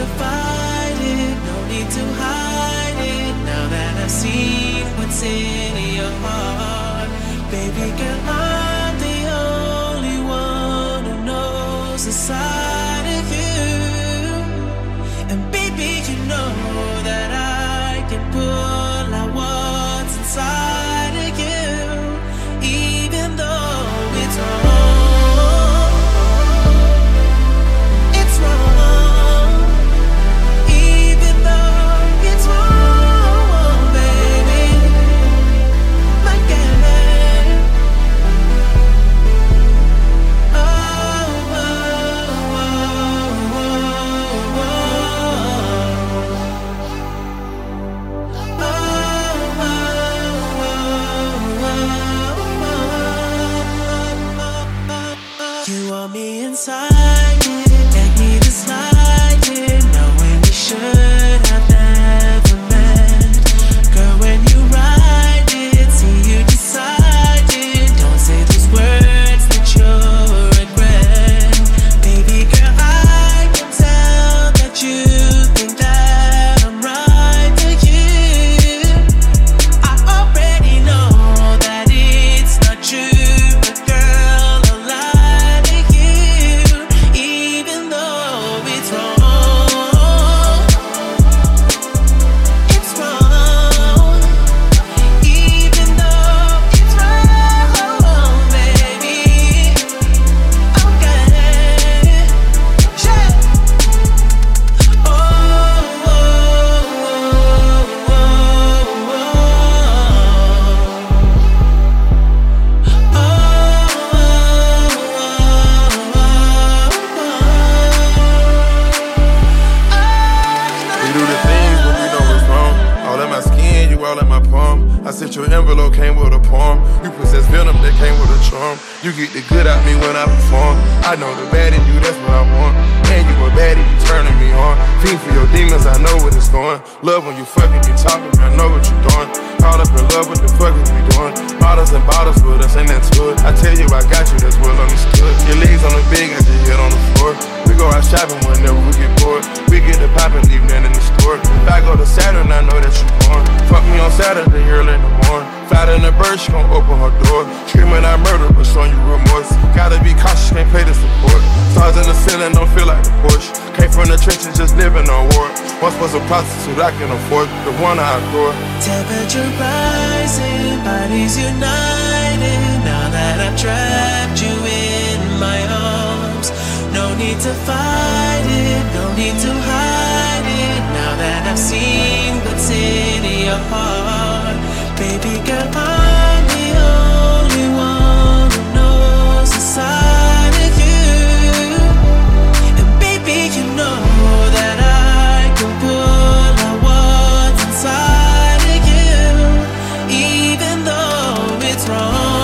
to fight it, no need to hide it. Now that I've seen what's in your heart, baby girl, I'm the only one who knows the side of you. And baby, you know that I can pull out what's inside of you, even though it's wrong. It's wrong. Even though it's wrong, baby. My girl. Oh, oh, you want me inside it, beg me to slide it, knowing we should have never met. Girl, when you ride it, see you decide it. Don't say those words that you'll regret. Baby girl, I can tell that you think that I'm right for you. I already know that it's not true, but girl, I'll lie to you, even though it's wrong. It's wrong, even though it's wrong, baby. Okay, yeah. Oh, oh, We do the things when we know what's wrong. All in my skin, you all in my palm. I sent your envelope, came with a poem. You possess venom that came with a charm. You get the good out me when I perform. I know the bad in you, that's what I want. And you a baddie, you turning me on. Fiend for your demons, I know what it's going. Love when you fucking me talking, I know what you doing. Caught up in love, what the fuck is we doing? Bottles and bottles with us, ain't that to it? I tell you I got you, that's well understood. Your legs on the bed, got your head on the floor. We go out shopping whenever we get bored. We get the poppin', leave that in the store. If I go to Saturn, I know that you born. Fuck me on Saturday, early in the morning. Fly in the bird, she gon' open her door. Screaming I murder, but showing you remorse. Gotta be cautious, can't pay the support. Stars in the ceiling, don't feel like a Porsche. Came from the trenches, just living on war. Once was a prostitute, I can afford the one I adore. temperature rising, bodies united. Now that I've trapped you in my arms, no need to fight it, no need to hide it. Now that I've seen what's in your heart, baby girl, I'm the only one who knows the side of you. And baby, you know that I can pull out what's inside of you, even though it's wrong.